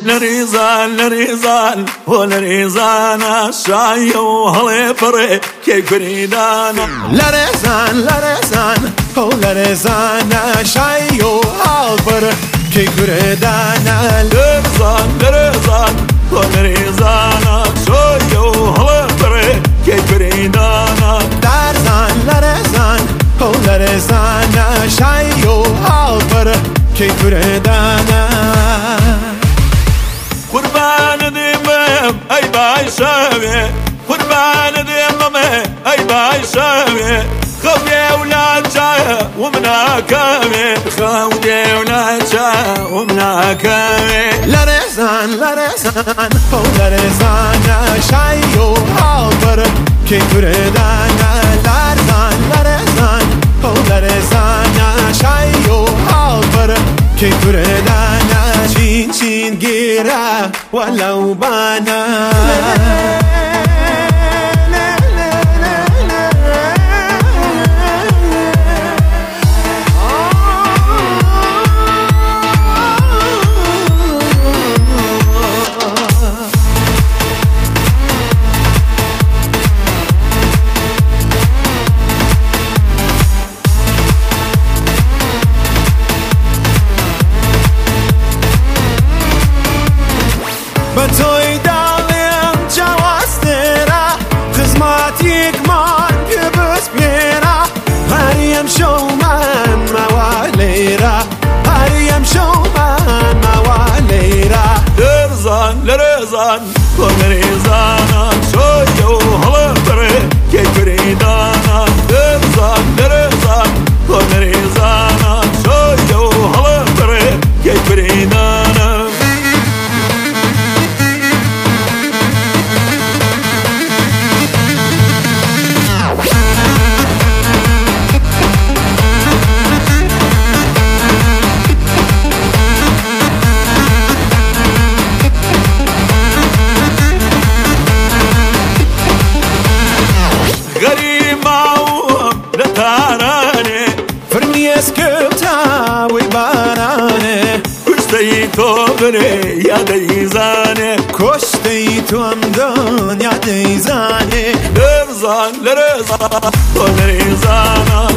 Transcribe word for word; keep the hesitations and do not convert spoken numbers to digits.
لريزان لريزان ولريزان شاي وهلي بري كي كريدانا لريزان لريزان ولريزان شاي وهلي بري كي كريدانا لريزان لريزان ولريزان شاي وهلي بري كي كريدانا لريزان لريزان ولريزان شاي وهلي بري كي كريدانا قربان ديمم اي باي شاوي قربان ديمم اي باي شاوي خوي اولاد جاي ومنا كامي خوي اولاد جاي ومنا كامي لريزان لريزان ولريزان شاي وهلي بري كي كريدانا لريزان لريزان ولريزان شاي وهلي بري كي كريدانا چین چین گیره ولو بانا بتوی دالیم جواسترا خدماتیک من پیبس بیرا هریم شومن موالیرا هریم شومن موالیرا لرزان لرزان ولرزان شاي وهلي بري كي كريدانا لرزان لرزان ولرزان شاي وهلي بري كي كريدانا اسكبتا ويبارانه كشتي توبري يا ديزانه كشتي تومدون يا ديزانه لرزان لرزان ولرزان